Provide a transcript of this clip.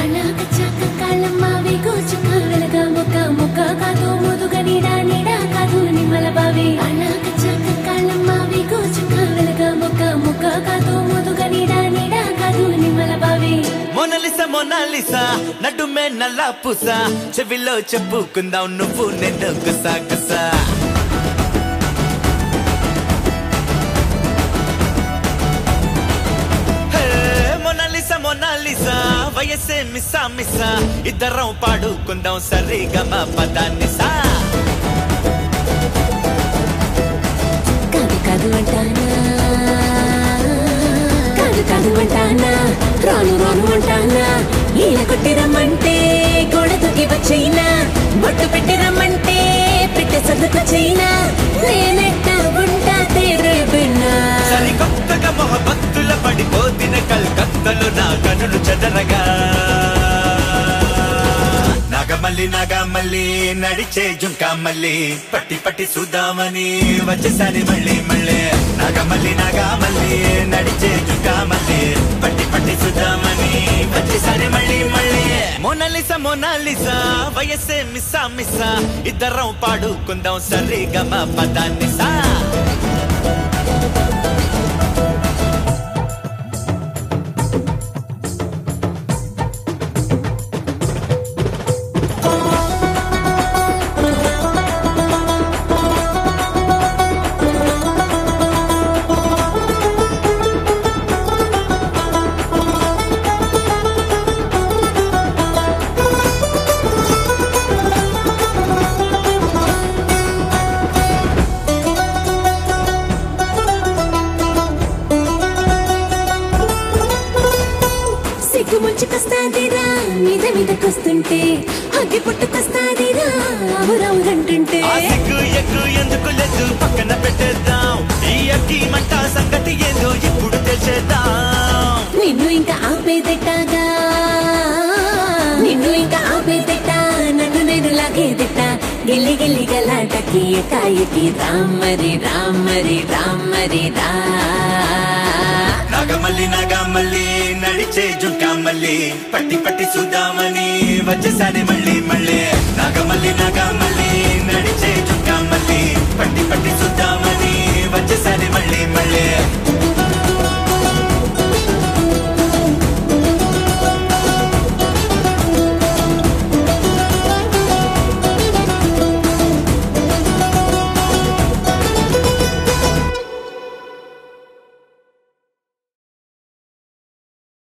అనాక చాక కాళ్ళమ్మ వేగోచుక వెలగా మొక్క మొక్క కాదు ముదుగ నీడా నీడా కాదు నిమ్మల బావి అనాక చాక కాళ్ళమ్మ వేగోచుక వెలగా మొక్క మొక్క కాదు ముదుగ నీడా నీడా కాదు నిమ్మల బావి మోనాలిసా మోనాలిసా నడుమే నల్ల పూస చెవిలో చెప్పుకుందాం నువ్వు నేను గుసా గుసా మోనాలిసా వయసే మిస్సా మిస్సా ఇద్దరం పాడుకుందాం సరిగమ పదాన్నిసా కాదు కాదు అంటానా కాదు కాదు అంటానా రాను రాను అంటానా ఈల కొట్టి రమ్మంటే గోడ దూకి వచ్చైనా బొట్టు పెట్టి రమ్మంటే పెట్టె సర్దుకొచ్చైనా నేనెట్ట ఉంటా తేరే బిన్నా సరికొత్తగా మొహబత్తుల పడిపోతిన కల్కత్తలు నా కనులు చెదరగా నాగమల్లి నాగమల్లి నడిచే జుంకా మల్లి పట్టి పట్టి చూద్దామని వచ్చేసారి మళ్ళీ మళ్ళీ నాగమల్లి నాగమల్లి నడిచే జుంకా మల్లి పట్టి పట్టి చూద్దామని వచ్చేసారి మళ్ళీ మళ్ళీ మోనాలిసా మోనాలిసా వయసే మిస్సా మిస్సా ఇద్దరం పాడుకుందాం సరిగమ పదాన్నిసా సిగ్గు ముంచుకొస్తాదిరా మీద మీదకొస్తుంటే అగ్గి పుట్టుకొస్తాదిరా అవురవురంటుంటే సిగ్గు ఎగ్గు ఎందుకు లేదు పక్కన పెట్టేద్దాం ఈ అగ్గి మంట సంగతి ఏందో ఇప్పుడు తెలిసేద్దాం నిన్ను ఇంకా ఆపేదెట్టాగా నిన్ను ఇంకా ఆపేదెట్ట నన్ను నేను లాగేదెట్ట గిల్లి గిల్లి గలాటకి ఎకాయకి రామ్మరి రామ్మరి రామ్మరి రా నాగమల్లి నాగమల్లి నడిచే జుంకా మల్లి పట్టి పట్టి చూద్దామని వచ్చేసారి మళ్ళీ మళ్ళీ నాగమల్లి నాగమల్లి నడిచే జుంకా మల్లి పట్టి పట్టి చూద్దామని